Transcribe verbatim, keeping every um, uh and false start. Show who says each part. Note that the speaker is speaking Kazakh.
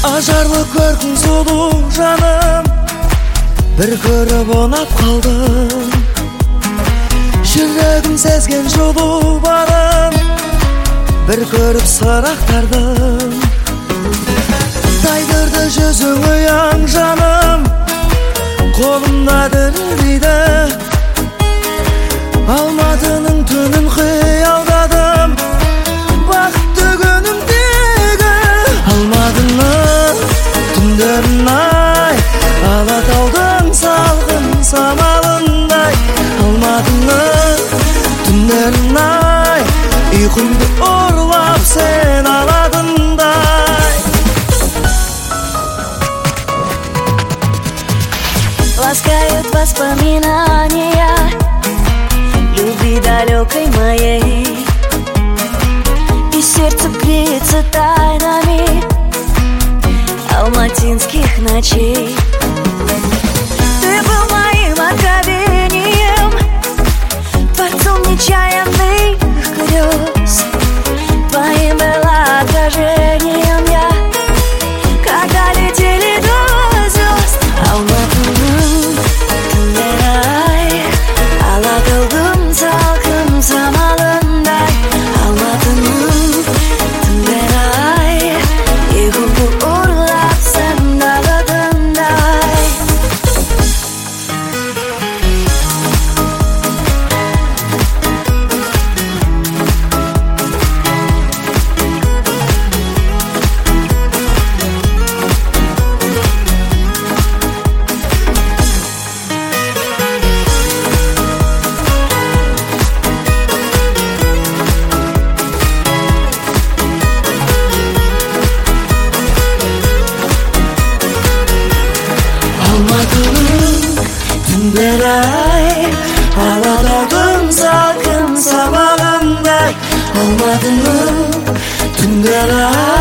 Speaker 1: Ажарлы көркің сұлу жаным, бір көріп ұнап қалдым. Жүрегім сезген жылу барым, бір көріп сырақтардым. Тайдырды жүзің ұяң жаным, қолымда дірілдейді. Алматының түнін қиялдадым, бақытты күнімдегі. Алматының түндерін ай, Алатаудың салқын самалындай. Алматының түндерін ай, ұйқымды ұрлап сен аладындай.
Speaker 2: Ласкают воспоминания любви далекой моей, и сердце греется тайнами алматинских ночей. Ты был моим откровением, творцом нечаянных грез. Твоим было отражением я, когда летели до звезд. Алматының түндері-ай, Алатаудың салқын самалындай. Алматының түндері-ай, ұйқымды ұрлап сен аладындай.
Speaker 1: Алматының түндері-ай, Алатаудың салқын самалындай. Алматының түндері-ай,